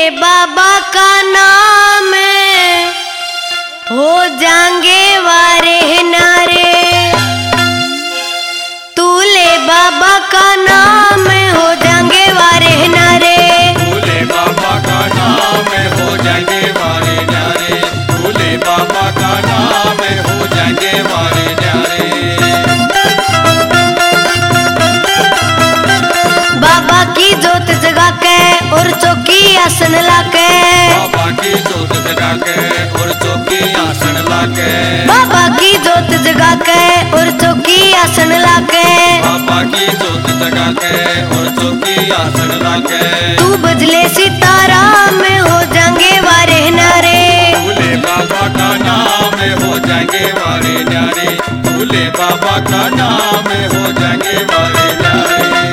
बाबा का नाम हो जाएंगे वारे नारे। तूले बाबा का नाम हो जाएंगे वारे नारे। तूले बाबा का नाम हो जाएंगे वारे नारे। तूले बाबा का नाम हो जाएंगे वारे नारे। बाबा की जोत जगा के और चौकी आसन लाके। बाबा की जोत जगा के और चौकी आसन लाके। बाबा की जोत जगा के और चौकी आसन लाके। बाबा की जोत जगा के और चौकी आसन लाके। तू बजले सितारा में हो जाएंगे वारे नारे। तूले बाबा का नाम हो जाएंगे वारे नारे। तूले बाबा का नाम हो जाएंगे वारे नारे।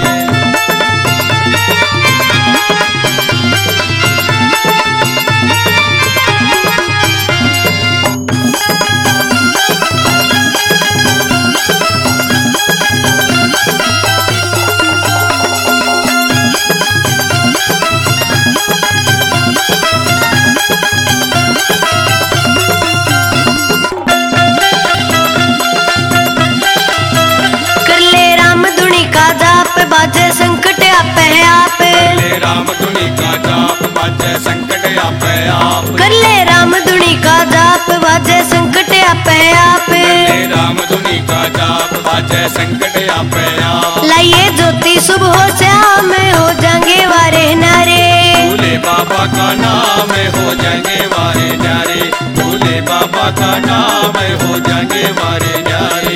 बाजे संकट आपे आप। कर ले राम धुनी का जाप बाजे संकट आपे आप। कर ले राम धुनी का जाप बाजे संकट आपे आप। कर ले राम धुनी का जाप बाजे संकट आपे आप। लाइए ज्योति सुबह श्याम हो जाएंगे वारे नारे। तूले बाबा का नाम हो जाएंगे वारे नारे। तूले बाबा का नाम हो जाएंगे वारे नारे।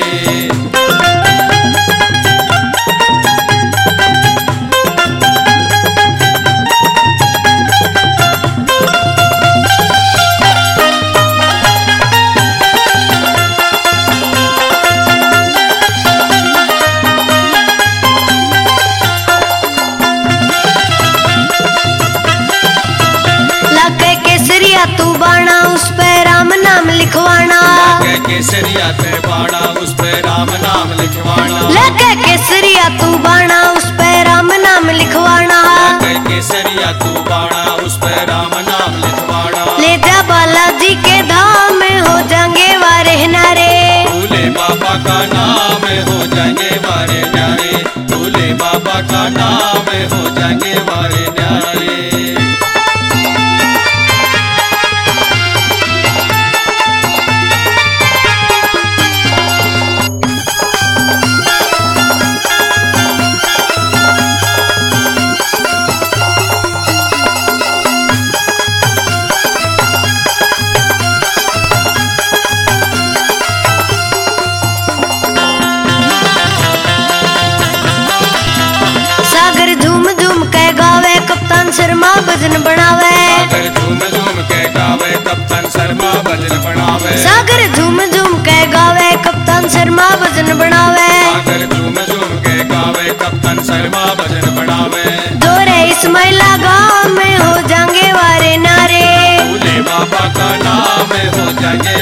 तू बाणा उस पे राम नाम लिखवाना। लगे केसरिया ते बाणा उस पे राम नाम लिखवाना। लगे केसरिया तू बाणा उस पे राम नाम लिखवाना। लगे केसरिया तू बाणा उस पे राम नाम लिखवाना। ले जा बालाजी के धाम में हो जाएंगे वारे नारे। तूले बाबा का नाम हो जाएंगे वारे नारे। तूले बाबा का नाम हो जाएंगे वारे नारे। शर्मा भजन बनावे। सागर झूम झूम के गावे कप्तान शर्मा भजन बनावे। सागर झूम झूम के गावे कप्तान शर्मा भजन बनावे। सागर झूम झूम के गावे कप्तान शर्मा भजन बनावे। जोरे इस्माइला गाँव में हो जाएंगे वारे नारे। तूले बाबा का नाम हो जाएंगे